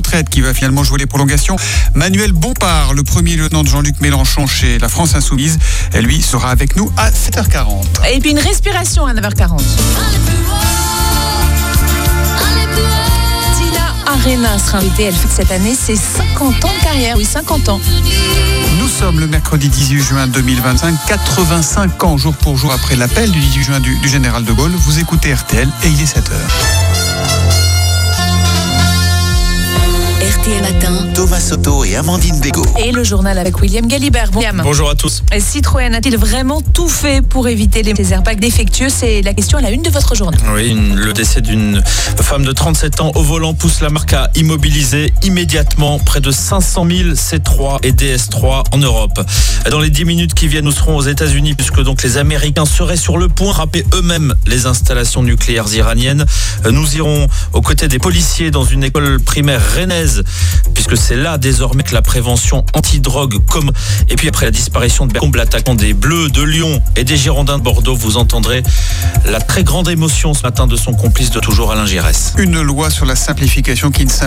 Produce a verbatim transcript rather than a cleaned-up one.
retraite qui va finalement jouer les prolongations. Manuel Bompard, le premier lieutenant de Jean-Luc Mélenchon chez la France Insoumise, lui sera avec nous à sept heures quarante. Et puis une respiration à neuf heures quarante. Arena sera invitée, elle fête cette année ses cinquante ans de carrière, oui cinquante ans. Nous sommes le mercredi dix-huit juin deux mille vingt-cinq, quatre-vingt-cinq ans jour pour jour après l'appel du dix-huit juin du, du général de Gaulle. Vous écoutez R T L et il est sept heures. R T L Matin, Thomas Soto et Amandine Bégaud. Et le journal avec William Galibert. William. Bonjour à tous. Citroën a-t-il vraiment tout fait pour éviter les airbags défectueux? C'est la question à la une de votre journal. Oui, une, le décès d'une femme de trente-sept ans au volant pousse la marque à immobiliser immédiatement près de cinq cent mille C trois et D S trois en Europe. Dans les dix minutes qui viennent, nous serons aux États-Unis puisque donc les Américains seraient sur le point de frapper eux-mêmes les installations nucléaires iraniennes. Nous irons aux côtés des policiers dans une école primaire rennaise, puisque c'est là désormais que la prévention anti-drogue comme. Et puis après la disparition de Bercombe, l'attaquant des Bleus de Lyon et des Girondins de Bordeaux, vous entendrez la très grande émotion ce matin de son complice de toujours, Alain Giresse. Une loi sur la simplification qui ne